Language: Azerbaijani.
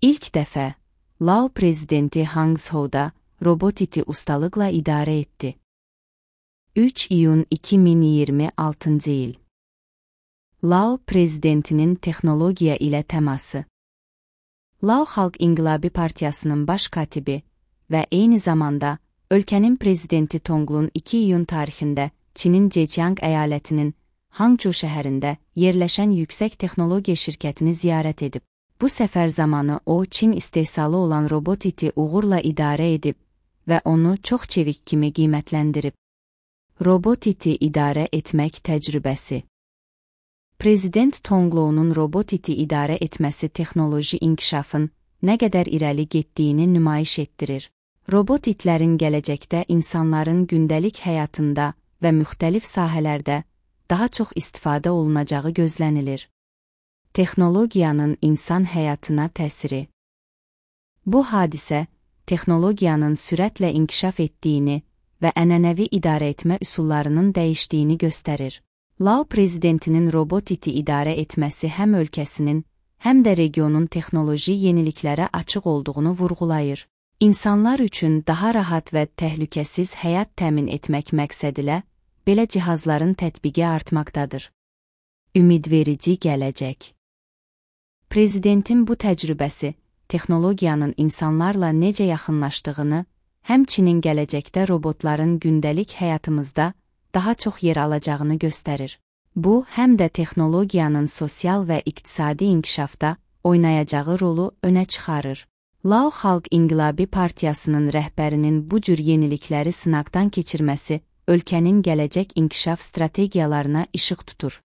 İlk dəfə, Lao prezidenti Hangzhou'da robotiti ustalıqla idarə etdi. 3 iyun 2026 il. Lao prezidentinin texnologiya ilə təması. Lao Xalq İnqilabi Partiyasının baş katibi və eyni zamanda ölkənin prezidenti Tonglun 2 iyun tarixində Çinin Zhejiang əyalətinin Hangzhou şəhərində yerləşən yüksək texnologiya şirkətini ziyarət edib. Bu səfər zamanı o, Çin istehsalı olan robotiti uğurla idarə edib və onu çox çevik kimi qiymətləndirib. Robotiti idarə etmək təcrübəsi. Prezident Tongluo'nun robotiti idarə etməsi texnoloji inkişafın nə qədər irəli getdiyini nümayiş etdirir. Robotitlərin gələcəkdə insanların gündəlik həyatında və müxtəlif sahələrdə daha çox istifadə olunacağı gözlənilir. Texnologiyanın insan həyatına təsiri. Bu hadisə, texnologiyanın sürətlə inkişaf etdiyini və ənənəvi idarə etmə üsullarının dəyişdiyini göstərir. Lao prezidentinin robotiti idarə etməsi həm ölkəsinin, həm də regionun texnoloji yeniliklərə açıq olduğunu vurğulayır. İnsanlar üçün daha rahat və təhlükəsiz həyat təmin etmək məqsədilə, belə cihazların tətbiqi artmaqdadır. Ümidverici gələcək. Prezidentin bu təcrübəsi, texnologiyanın insanlarla necə yaxınlaşdığını, həmçinin gələcəkdə robotların gündəlik həyatımızda daha çox yer alacağını göstərir. Bu, həm də texnologiyanın sosial və iqtisadi inkişafda oynayacağı rolu önə çıxarır. Lao Xalq İnqilabi Partiyasının rəhbərinin bu cür yenilikləri sınaqdan keçirməsi, ölkənin gələcək inkişaf strategiyalarına işıq tutur.